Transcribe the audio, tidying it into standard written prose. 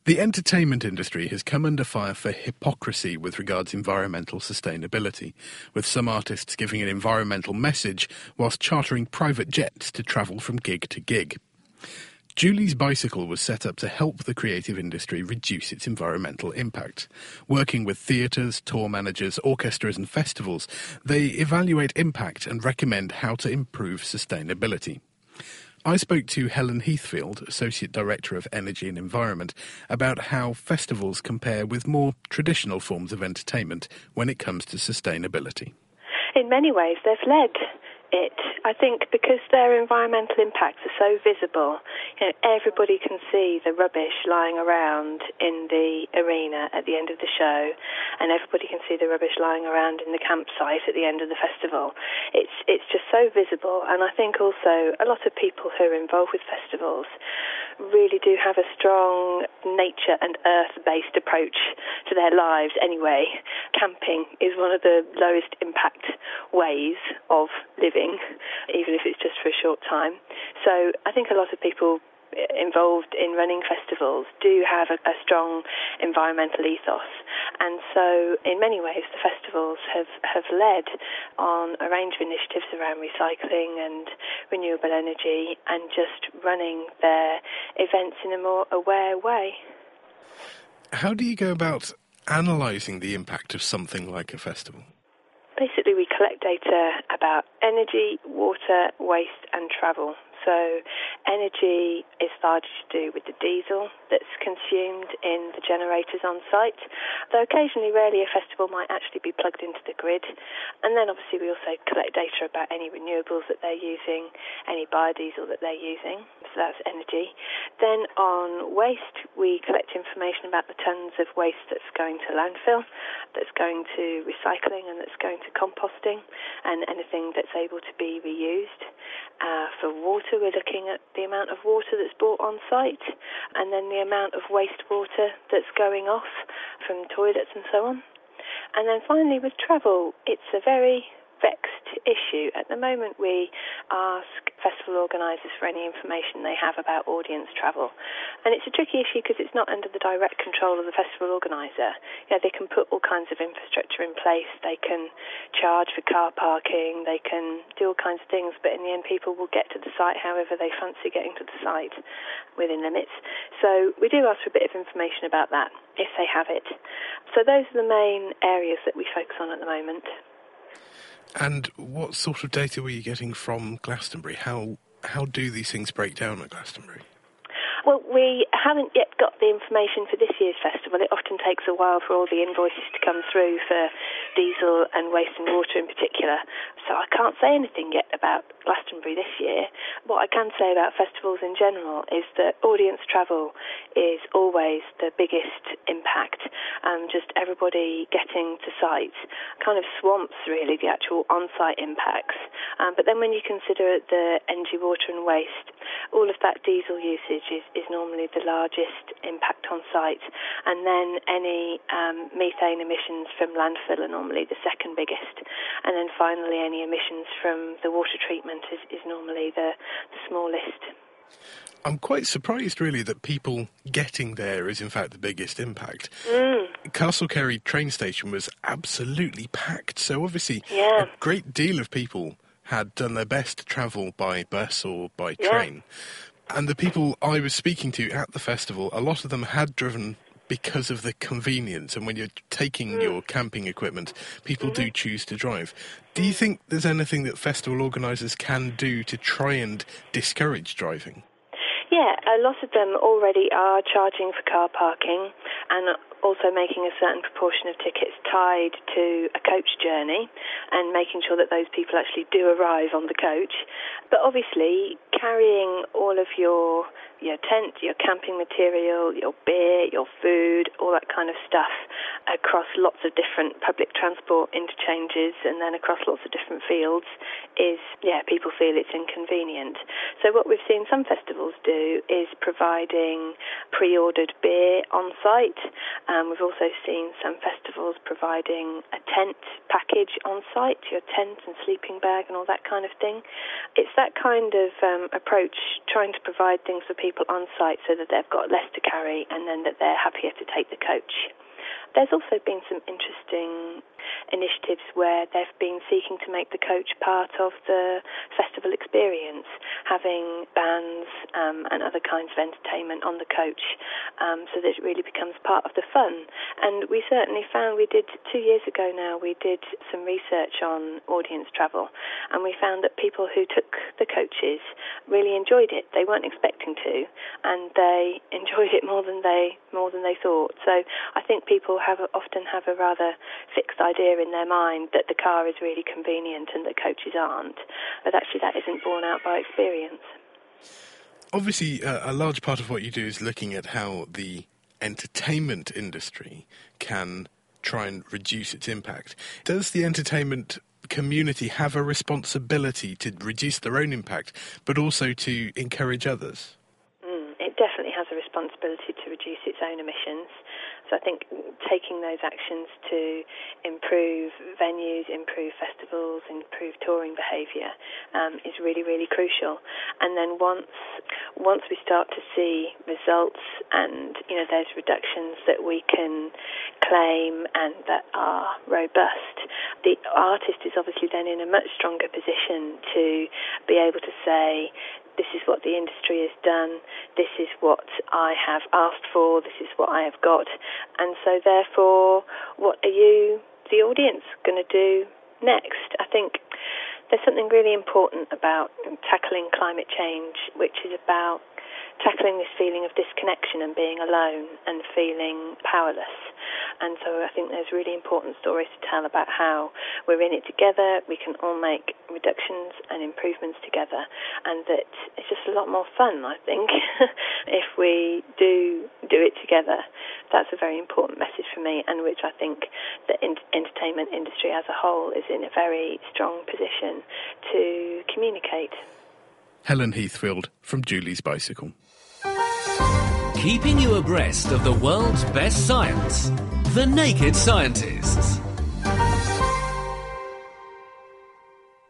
The entertainment industry has come under fire for hypocrisy with regards environmental sustainability, with some artists giving an environmental message whilst chartering private jets to travel from gig to gig. Julie's Bicycle was set up to help the creative industry reduce its environmental impact. Working with theatres, tour managers, orchestras and festivals, they evaluate impact and recommend how to improve sustainability. I spoke to Helen Heathfield, Associate Director of Energy and Environment, about how festivals compare with more traditional forms of entertainment when it comes to sustainability. In many ways, they've led it. I think because their environmental impacts are so visible, everybody can see the rubbish lying around in the arena at the end of the show, and everybody can see the rubbish lying around in the campsite at the end of the festival. It's just so visible, and I think also a lot of people who are involved with festivals really do have a strong nature and earth-based approach to their lives anyway. Camping is one of the lowest impact ways of living, even if it's just for a short time. So I think a lot of people involved in running festivals do have a strong environmental ethos, and so in many ways the festivals have led on a range of initiatives around recycling and renewable energy and just running their events in a more aware way. How do you go about analysing the impact of something like a festival? Basically, we collect data about energy, water, waste and travel. So energy is largely to do with the diesel that's consumed in the generators on site, though occasionally, rarely, a festival might actually be plugged into the grid. And then obviously we also collect data about any renewables that they're using, any biodiesel that they're using, so that's energy. Then on waste, we collect information about the tonnes of waste that's going to landfill, that's going to recycling and that's going to composting, and anything that's able to be reused. For water, we're looking at the amount of water that's brought on site and then the amount of wastewater that's going off from toilets and so on. And then finally with travel, it's a very vexed issue. At the moment we ask festival organisers for any information they have about audience travel, and it's a tricky issue because it's not under the direct control of the festival organiser. They can put all kinds of infrastructure in place, they can charge for car parking, they can do all kinds of things, but in the end people will get to the site however they fancy getting to the site within limits. So we do ask for a bit of information about that if they have it. So those are the main areas that we focus on at the moment. And what sort of data were you getting from Glastonbury? How do these things break down at Glastonbury? Well, we haven't yet got the information for this year's festival. It often takes a while for all the invoices to come through for diesel and waste and water in particular. So I can't say anything yet about Glastonbury this year. What I can say about festivals in general is that audience travel is always the biggest impact. Just everybody getting to site kind of swamps really the actual on-site impacts. But then when you consider the energy, water and waste, all of that diesel usage is normally the largest impact on site, and then any methane emissions from landfill are normally the second biggest, and then finally any emissions from the water treatment is normally the smallest. I'm quite surprised really that people getting there is in fact the biggest impact. Castle Kerry train station was absolutely packed, so obviously a great deal of people had done their best to travel by bus or by train. And the people I was speaking to at the festival, a lot of them had driven because of the convenience. And when you're taking your camping equipment, people do choose to drive. Do you think there's anything that festival organisers can do to try and discourage driving? Yeah, a lot of them already are charging for car parking and also making a certain proportion of tickets tied to a coach journey and making sure that those people actually do arrive on the coach. But obviously, carrying all of your tent, your camping material, your beer, your food, all that kind of stuff across lots of different public transport interchanges and then across lots of different fields is, people feel it's inconvenient. So what we've seen some festivals do is providing pre-ordered beer on site We've also seen some festivals providing a tent package on site, your tent and sleeping bag and all that kind of thing. It's that kind of approach, trying to provide things for people on site so that they've got less to carry and then that they're happier to take the coach. There's also been some interesting initiatives where they've been seeking to make the coach part of the festival experience, having bands and other kinds of entertainment on the coach, so that it really becomes part of the fun. And we certainly found, we did 2 years ago now, we did some research on audience travel, and we found that people who took the coaches really enjoyed it. They weren't expecting to, and they enjoyed it more than they thought. So I think people often have a rather fixed idea in their mind that the car is really convenient and that coaches aren't, but actually that isn't borne out by experience. Obviously, a large part of what you do is looking at how the entertainment industry can try and reduce its impact. Does the entertainment community have a responsibility to reduce their own impact, but also to encourage others? It definitely has a responsibility to reduce its own emissions. So I think taking those actions to improve venues, improve festivals, improve touring behaviour is really, really crucial. And then once we start to see results and, there's reductions that we can claim and that are robust, the artist is obviously then in a much stronger position to be able to say, this is what the industry has done, this is what I have asked for, this is what I have got. And so therefore, what are you, the audience, going to do next? I think there's something really important about tackling climate change, which is about tackling this feeling of disconnection and being alone and feeling powerless. And so I think there's really important stories to tell about how we're in it together, we can all make reductions and improvements together, and that it's just a lot more fun, I think, if we do it together. That's a very important message for me, and which I think the entertainment industry as a whole is in a very strong position to communicate. Helen Heathfield from Julie's Bicycle. Keeping you abreast of the world's best science, The Naked Scientists.